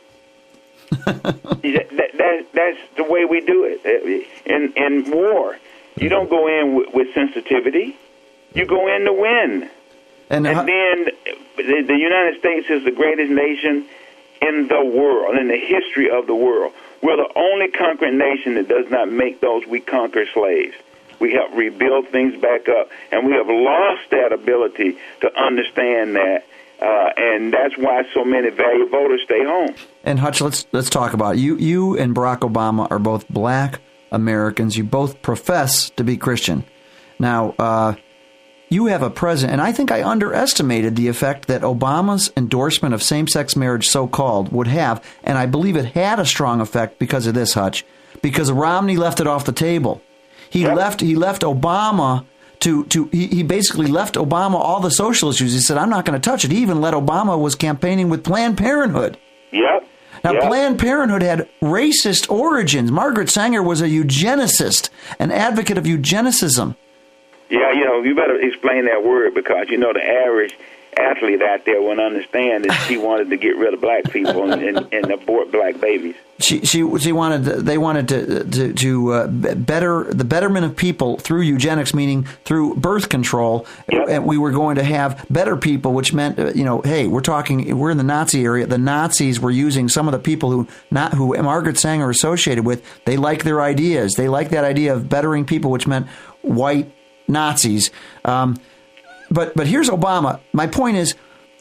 that, that, that's the way we do it. In, in war, you don't go in with, with sensitivity. You go in to win. And, and then the, the United States is the greatest nation in the world, in the history of the world. We're the only conquering nation that does not make those we conquer slaves. We help rebuild things back up. And we have lost that ability to understand that. Uh, and that's why so many value voters stay home. And Hutch, let's let's talk about it. you. You and Barack Obama are both black Americans. You both profess to be Christian. Now, uh, you have a president, and I think I underestimated the effect that Obama's endorsement of same-sex marriage, so-called, would have, and I believe it had a strong effect because of this, Hutch, because Romney left it off the table. He yep. left. He left Obama. To, to he, he basically left Obama all the social issues. He said, I'm not going to touch it. He even let Obama was campaigning with Planned Parenthood. Yep. Now, yep. Planned Parenthood had racist origins. Margaret Sanger was a eugenicist, an advocate of eugenicism. Yeah, you know, you better explain that word because, you know, the average athlete out there wouldn't understand that she wanted to get rid of black people and, and, and abort black babies. She she she wanted to, they wanted to to, to uh, better the betterment of people through eugenics, meaning through birth control. Yep. And we were going to have better people, which meant uh, you know, hey, we're talking we're in the Nazi area. The Nazis were using some of the people who not who Margaret Sanger associated with. They like their ideas. They like that idea of bettering people, which meant white Nazis. Um, but but here's Obama. My point is,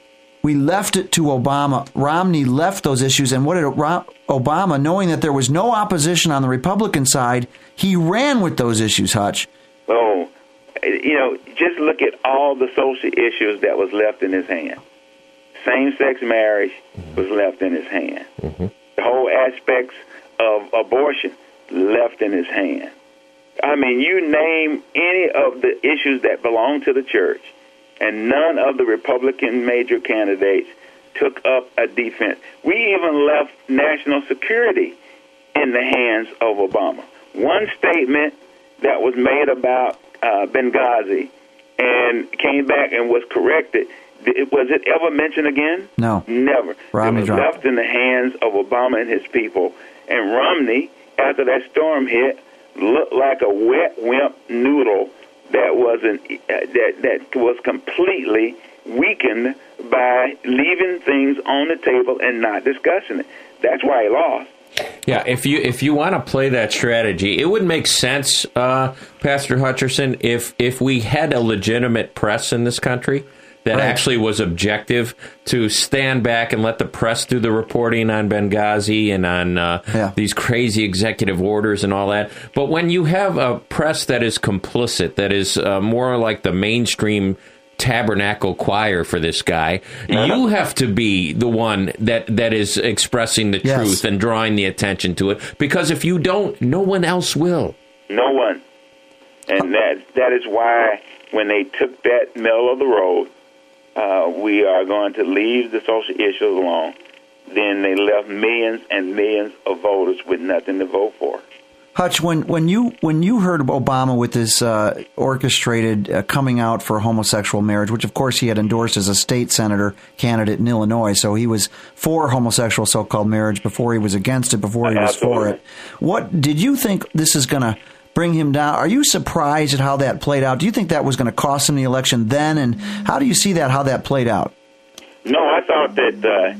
we left it to Obama. Romney left those issues, and what did Obama, knowing that there was no opposition on the Republican side, he ran with those issues, Hutch. Oh, you know, just look at all the social issues that was left in his hand. Same-sex marriage was left in his hand. Mm-hmm. The whole aspects of abortion left in his hand. I mean, you name any of the issues that belong to the church, and none of the Republican major candidates took up a defense. We even left national security in the hands of Obama. One statement that was made about uh, Benghazi and came back and was corrected, was it ever mentioned again? No. Never. Romney it was dropped. left in the hands of Obama and his people. And Romney, after that storm hit, looked like a wet wimp noodle that wasn't uh, that that was completely weakened by leaving things on the table and not discussing it. That's why he lost. Yeah, if you if you want to play that strategy, it would make sense, uh, Pastor Hutcherson, if if we had a legitimate press in this country that right. actually was objective, to stand back and let the press do the reporting on Benghazi and on uh, yeah. these crazy executive orders and all that. But when you have a press that is complicit, that is uh, more like the mainstream tabernacle choir for this guy, uh-huh. you have to be the one that, that is expressing the yes. truth and drawing the attention to it. Because if you don't, no one else will. No one. And that that is why when they took that middle of the road, Uh, we are going to leave the social issues alone. Then they left millions and millions of voters with nothing to vote for. Hutch, when, when you when you heard of Obama with his uh, orchestrated uh, coming out for homosexual marriage, which of course he had endorsed as a state senator candidate in Illinois, so he was for homosexual so-called marriage before he was against it, before he was Absolutely. for it. What did you think this is going to bring him down? Are you surprised at how that played out? Do you think that was going to cost him the election then? And how do you see that, how that played out? No, I thought that uh,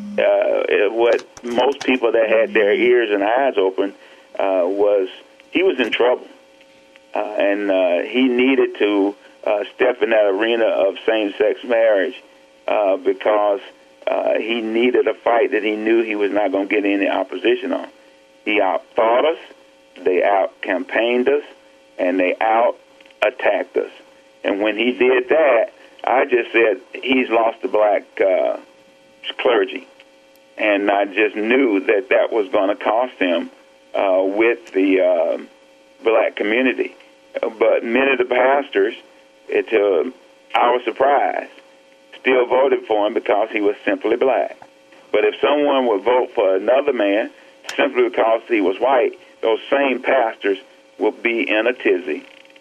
uh, what most people that had their ears and eyes open uh, was he was in trouble. Uh, and uh, he needed to uh, step in that arena of same-sex marriage uh, because uh, he needed a fight that he knew he was not going to get any opposition on. He out-thought us. They out-campaigned us, and they out-attacked us. And when he did that, I just said, he's lost the black uh, clergy. And I just knew that that was going to cost him uh, with the uh, black community. But many of the pastors, it, to our surprise, still voted for him because he was simply black. But if someone would vote for another man simply because he was white, those same pastors will be in a tizzy.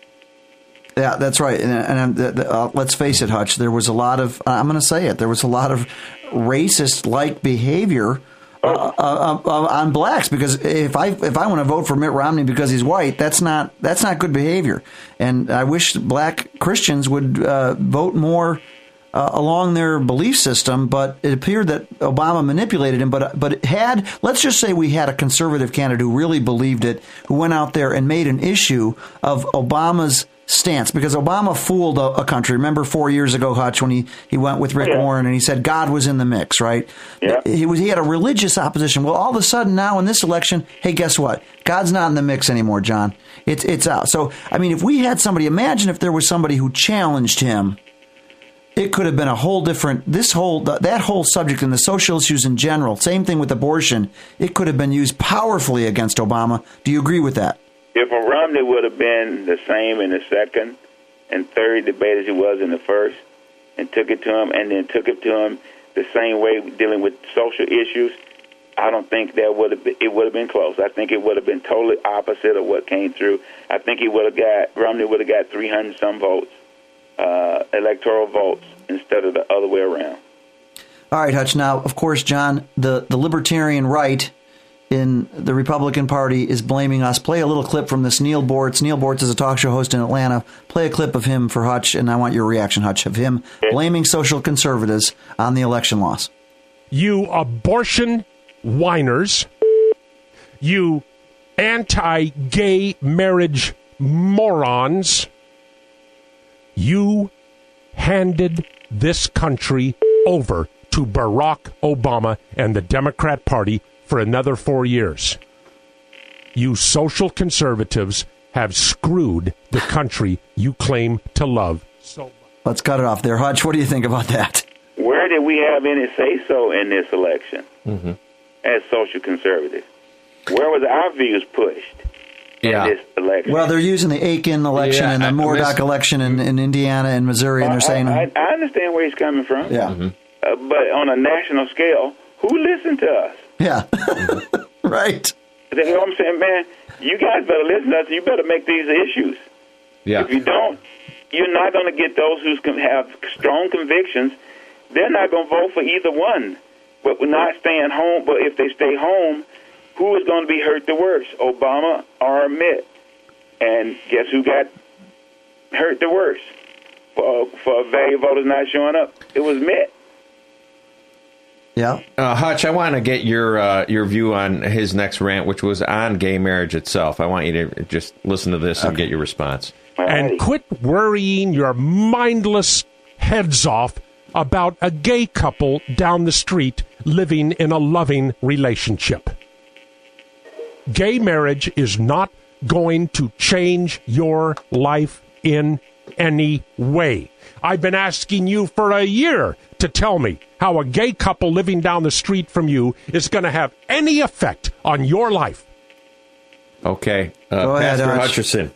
Yeah, that's right. And, and uh, let's face it, Hutch, there was a lot of, I'm going to say it, there was a lot of racist-like behavior uh, uh, uh, uh, on blacks, because if I if I want to vote for Mitt Romney because he's white, that's not that's not good behavior. And I wish black Christians would uh, vote more uh, along their belief system, but it appeared that Obama manipulated him. But but it had, let's just say we had a conservative candidate who really believed it, who went out there and made an issue of Obama's stance, because Obama fooled a, a country. Remember four years ago, Hutch, when he, he went with Rick yeah. Warren and he said God was in the mix, right? Yeah. He was he had a religious opposition. Well, all of a sudden now in this election, hey, guess what? God's not in the mix anymore, John. It's it's out. So, I mean, if we had somebody, imagine if there was somebody who challenged him, it could have been a whole different, this whole, that whole subject and the social issues in general, same thing with abortion, it could have been used powerfully against Obama. Do you agree with that? If a Romney would have been the same in the second and third debate as he was in the first, and took it to him, and then took it to him the same way dealing with social issues, I don't think that would have been, it would have been close. I think it would have been totally opposite of what came through. I think he would have got, Romney would have got three hundred some votes, uh, electoral votes, instead of the other way around. All right, Hutch. Now, of course, John, the, the libertarian right in the Republican Party is blaming us. Play a little clip from this Neil Bortz. Neil Bortz is a talk show host in Atlanta. Play a clip of him for Hutch, and I want your reaction, Hutch, of him blaming social conservatives on the election loss. You abortion whiners, you anti-gay marriage morons, you handed this country over to Barack Obama and the Democrat Party for another four years. You social conservatives have screwed the country you claim to love so much. Let's cut it off there. Hutch, what do you think about that? Where did we have any say-so in this election Mm-hmm. as social conservatives? Where was our views pushed Yeah. in this election? Well, they're using the Aiken election Yeah, and the I- Moorcock this- election in, in Indiana and Missouri, and they're saying... I, I, I understand where he's coming from. yeah. Mm-hmm. Uh, but on a national scale, who listened to us? Yeah. Right. You know what I'm saying, man? You guys better listen to us. You better make these issues. Yeah. If you don't, you're not going to get those who have strong convictions. They're not going to vote for either one. But we're not staying home. But if they stay home, who is going to be hurt the worst, Obama or Mitt? And guess who got hurt the worst for, for value voters not showing up? It was Mitt. Yeah. Uh, Hutch, I want to get your uh, your view on his next rant, which was on gay marriage itself. I want you to just listen to this and Okay. get your response. And quit worrying your mindless heads off about a gay couple down the street living in a loving relationship. Gay marriage is not going to change your life in any way. I've been asking you for a year to tell me how a gay couple living down the street from you is going to have any effect on your life. Okay. Uh, Go ahead, Pastor Hutch. Hutcherson.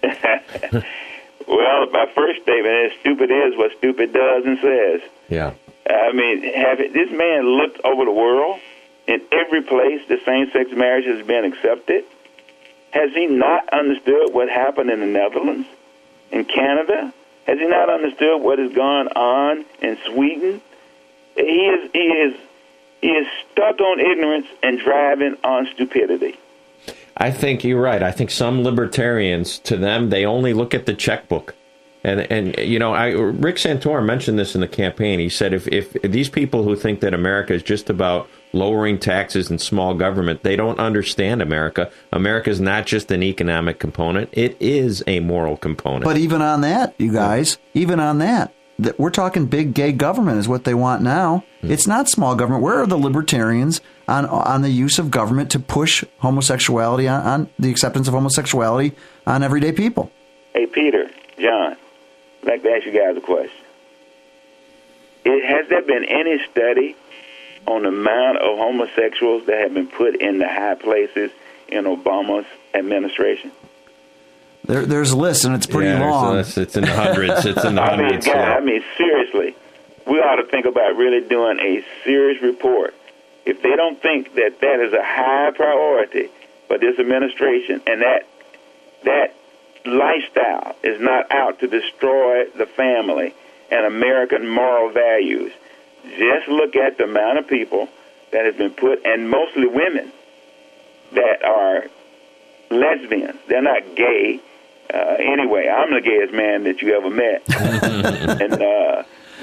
Well, my first statement is stupid is what stupid does and says. Yeah. I mean, have it, this man looked over the world. In every place the same-sex marriage has been accepted. Has he not understood what happened in the Netherlands, in Canada? Has he not understood what has gone on in Sweden? He is he is he is stuck on ignorance and driving on stupidity. I think you're right. I think some libertarians, to them, they only look at the checkbook. And, and you know, I, Rick Santorum mentioned this in the campaign. He said if, if these people who think that America is just about lowering taxes and small government, they don't understand America. America is not just an economic component. It is a moral component. But even on that, you guys, even on that, that we're talking big gay government is what they want now. Mm. It's not small government. Where are the libertarians on on the use of government to push homosexuality, on, on the acceptance of homosexuality on everyday people? Hey, Peter, John, I'd like to ask you guys a question. It, has there been any study on the amount of homosexuals that have been put in the high places in Obama's administration? There, there's a list, and it's pretty yeah, long. It's, it's in the hundreds. It's in the I mean, hundreds. God, yeah. I mean, seriously, we ought to think about really doing a serious report. If they don't think that that is a high priority for this administration, and that that lifestyle is not out to destroy the family and American moral values, just look at the amount of people that have been put, and mostly women, that are lesbians. They're not gay. Uh, anyway, I'm the gayest man that you ever met. and uh, but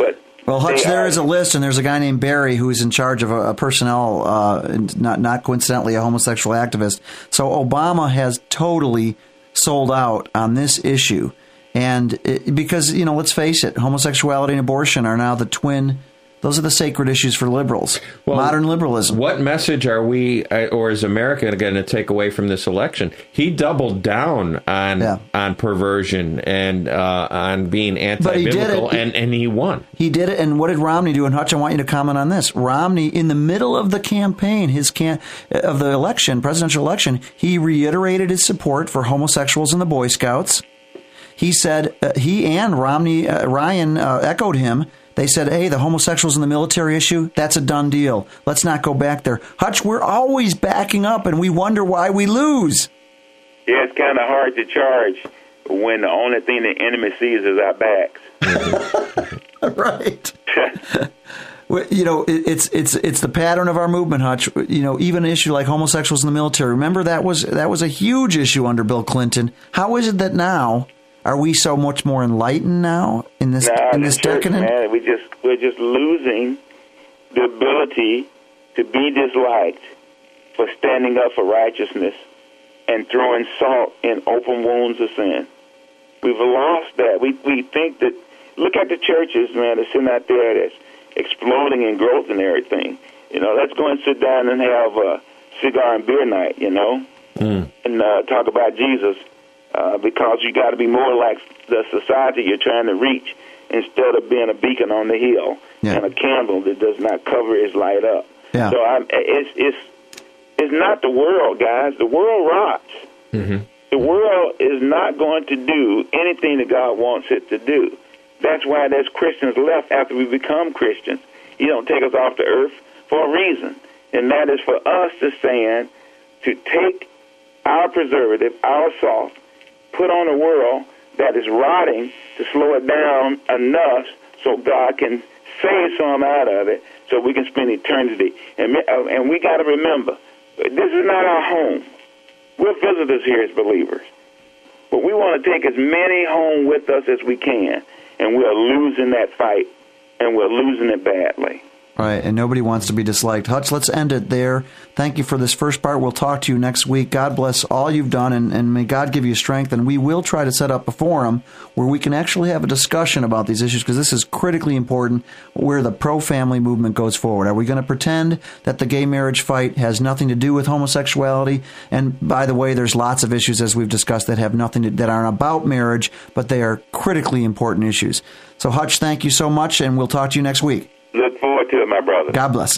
Well, Hutch, they there are, is a list, and there's a guy named Barry who's in charge of a, a personnel, uh, not not coincidentally a homosexual activist. So Obama has totally sold out on this issue. And it, because, you know, let's face it, homosexuality and abortion are now the twin, those are the sacred issues for liberals, well, modern liberalism. What message are we, or is America going to take away from this election? He doubled down on yeah. on perversion and uh, on being anti-biblical, he and, and he won. He did it, and what did Romney do? And Hutch, I want you to comment on this. Romney, in the middle of the campaign, his can of the election, presidential election, he reiterated his support for homosexuals and the Boy Scouts. He said, uh, he and Romney, uh, Ryan uh, echoed him. They said, hey, the homosexuals in the military issue, that's a done deal. Let's not go back there. Hutch, we're always backing up, and we wonder why we lose. Yeah, it's kind of hard to charge when the only thing the enemy sees is our backs. Right. You know, it's it's it's the pattern of our movement, Hutch. You know, even an issue like homosexuals in the military. Remember, that was that was a huge issue under Bill Clinton. How is it that now... Are we so much more enlightened now in this nah, in this church, decadent? Man, we just we're just losing the ability to be disliked for standing up for righteousness and throwing salt in open wounds of sin. We've lost that. We we think that. Look at the churches, man, that's sitting out there that's exploding in growth and everything. You know, let's go and sit down and have a cigar and beer night. You know, mm. and uh, talk about Jesus. Uh, because you got to be more like the society you're trying to reach instead of being a beacon on the hill yeah. and a candle that does not cover its light up. Yeah. So I'm, it's it's it's not the world, guys. The world rots. Mm-hmm. The world is not going to do anything that God wants it to do. That's why there's Christians left after we become Christians. He don't take us off the earth for a reason, and that is for us to stand to take our preservative, our salt, put on a world that is rotting to slow it down enough so God can save some out of it so we can spend eternity. And, and we got to remember, this is not our home. We're visitors here as believers. But we want to take as many home with us as we can, and we're losing that fight, and we're losing it badly. Right, and nobody wants to be disliked. Hutch, let's end it there. Thank you for this first part. We'll talk to you next week. God bless all you've done, and, and may God give you strength. And we will try to set up a forum where we can actually have a discussion about these issues, because this is critically important, where the pro-family movement goes forward. Are we going to pretend that the gay marriage fight has nothing to do with homosexuality? And by the way, there's lots of issues, as we've discussed, that have nothing to, that aren't about marriage, but they are critically important issues. So, Hutch, thank you so much, and we'll talk to you next week. Look forward to it, my brother. God bless.